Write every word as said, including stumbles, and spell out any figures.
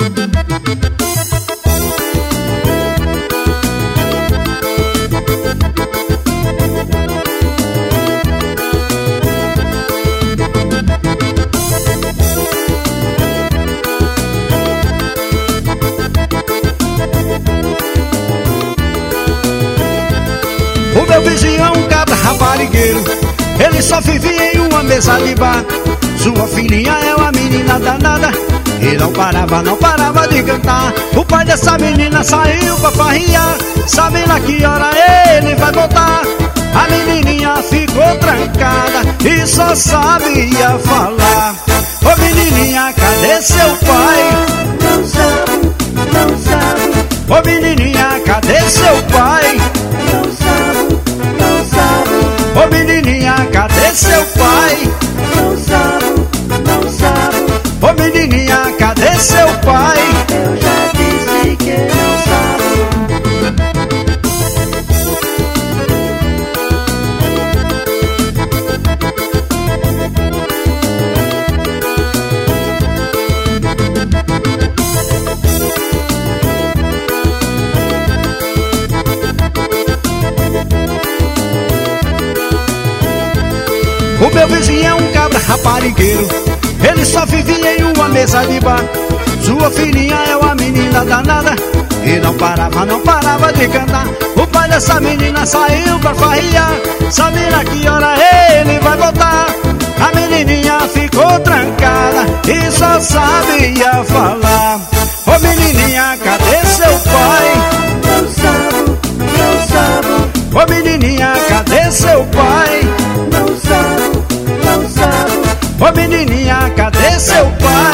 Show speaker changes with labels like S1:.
S1: O meu vizinho é um cabra raparigueiro, ele só vivia em uma mesa de bar. Sua filhinha é uma menina danada, e não parava, não parava de cantar. O pai dessa menina saiu pra farriar, sabe lá que hora ele vai voltar. A menininha ficou trancada e só sabia falar: ô menininha, cadê seu pai?
S2: Não sabe, não sabe.
S1: Ô menininha, cadê seu pai?
S2: Não sabe, não sabe.
S1: Ô menininha, cadê seu pai?
S2: Não sabe, não sabe.
S1: Ô menininha, cadê seu pai?
S2: Eu já disse que não sabe.
S1: O meu vizinho é um cabra raparigueiro, ele só vivia em uma mesa de bar. Sua filhinha é uma menina danada, e não parava, não parava de cantar. O pai dessa menina saiu pra farriar, sabe lá que hora ele vai voltar. A menininha ficou trancada e só sabia falar: ô menininha, cadê seu pai?
S2: Não sabe, não sabe.
S1: Ô menininha, cadê seu pai?
S2: Não sabe, não sabe.
S1: Ô menininha, cadê seu pai?